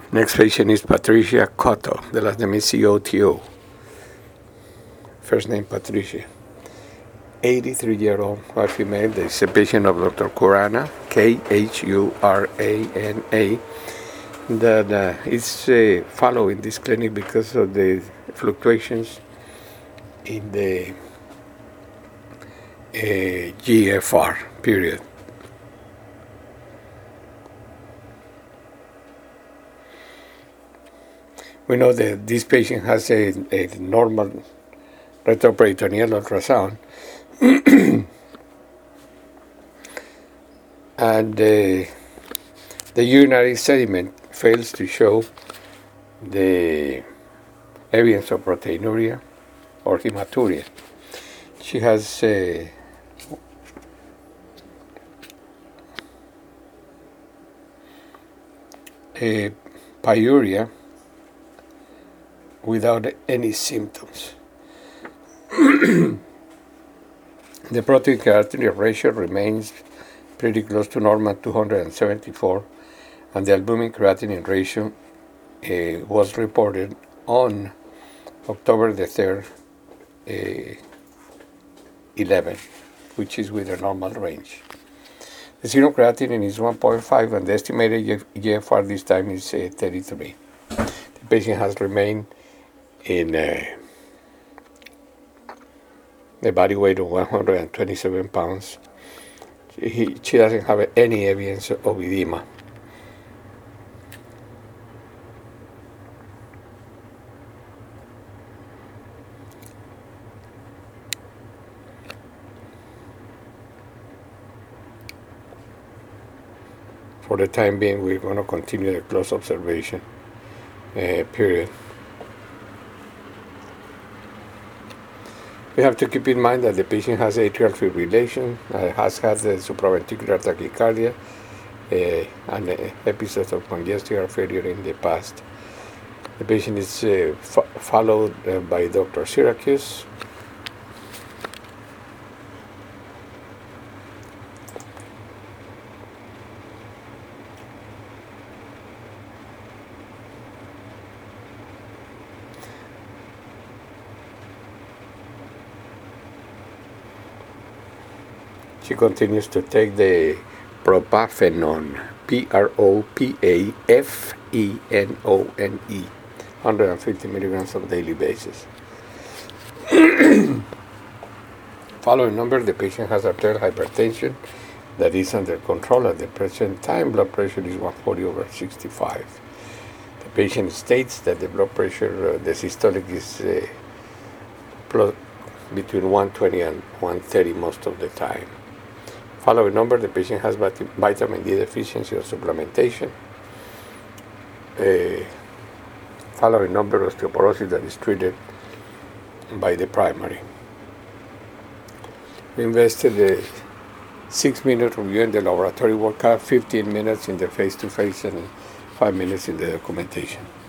Next patient is Patricia Cotto. The last name is Coto. First name Patricia. 83-year-old white female. This is a patient of Dr. Khurana, Khurana, that is following this clinic because of the fluctuations in the GFR period. We know that this patient has a normal retroperitoneal ultrasound, and the urinary sediment fails to show the evidence of proteinuria or hematuria. She has a pyuria without any symptoms. The protein creatinine ratio remains pretty close to normal, 274, and the albumin creatinine ratio was reported on October the 3rd, 11, which is within the normal range. The serum creatinine is 1.5, and the estimated GFR this time is 33. The patient has remained in a body weight of 127 pounds. She doesn't have any evidence of edema. For the time being, we're going to continue the close observation period. We have to keep in mind that the patient has atrial fibrillation, has had the supraventricular tachycardia, and episodes of congestive heart failure in the past. The patient is followed by Dr. Syracuse. She continues to take the propafenone, Propafenone, 150 milligrams on a daily basis. Following number, the patient has arterial hypertension that is under control at the present time. Blood pressure is 140/65. The patient states that the blood pressure, the systolic is between 120 and 130 most of the time. Following number, the patient has vitamin D deficiency or supplementation. Following number, osteoporosis that is treated by the primary. We invested a 6-minute review in the laboratory workup, 15 minutes in the face-to-face, and 5 minutes in the documentation.